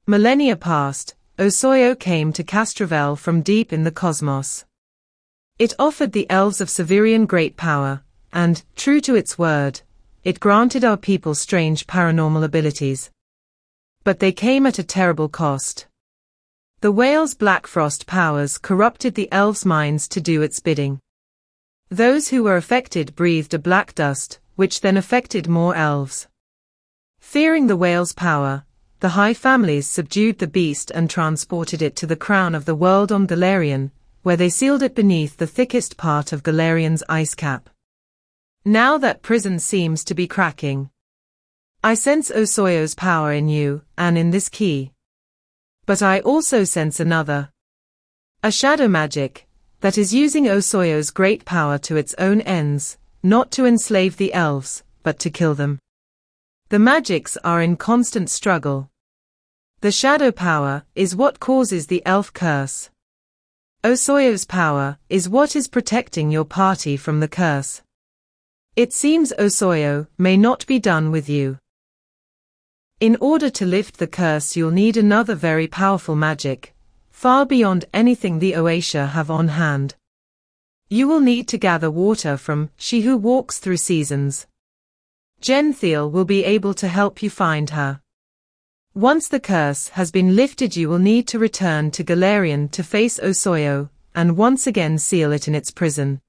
Millennia passed, Osoyo came to Castrovel from deep in the cosmos. It offered the elves of Severian great power, and, true to its word, it granted our people strange paranormal abilities. But they came at a terrible cost. The whale's black frost powers corrupted the elves' minds to do its bidding. Those who were affected breathed a black dust, which then affected more elves. Fearing the whale's power, the high families subdued the beast and transported it to the crown of the world on Galarian, where they sealed it beneath the thickest part of Galarian's ice cap. Now that prison seems to be cracking. I sense Osoyo's power in you, and in this key. But I also sense another. A shadow magic, that is using Osoyo's great power to its own ends, not to enslave the elves, but to kill them. The magics are in constant struggle. The shadow power is what causes the elf curse. Osoyo's power is what is protecting your party from the curse. It seems Osoyo may not be done with you. In order to lift the curse, you'll need another very powerful magic, far beyond anything the Oasia have on hand. You will need to gather water from She Who Walks Through Seasons. Genthiel will be able to help you find her. Once the curse has been lifted, you will need to return to Galarian to face Osoyo, and once again seal it in its prison.